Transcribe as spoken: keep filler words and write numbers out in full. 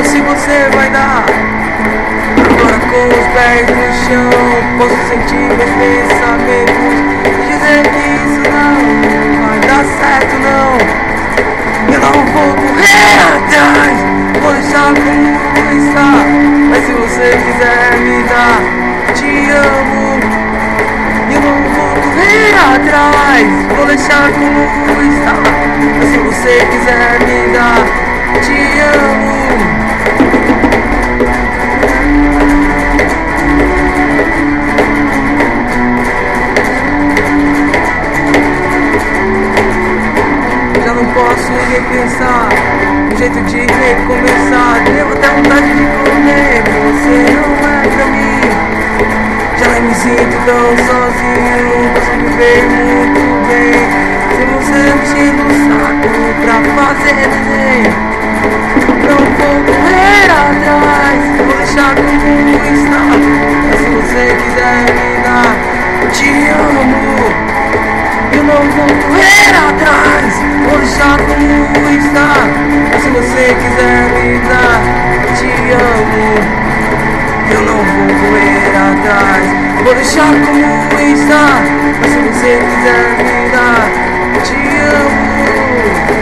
ou se você vai dar. Agora com os pés no chão, posso sentir meus pensamentos e dizer que isso não vai dar certo não. Eu não vou correr atrás, vou deixar como está. Mas se você quiser me dar, te amo. Eu não vou correr atrás, vou deixar como está. Mas se você quiser me dar, te amo. Já não posso nem pensar um jeito de recomeçar. Devo até vontade de comer, você não é pra mim. Já nem me sinto tão sozinho, posso viver muito bem se você encher no saco pra fazer desenho. Não vou correr atrás, vou deixar como está. Mas se você quiser me dar, te amo. Eu não vou correr atrás, vou deixar como está. Mas se você quiser me dar, te amo. Eu não vou correr atrás, vou deixar como está. Mas se você quiser me dar, te amo.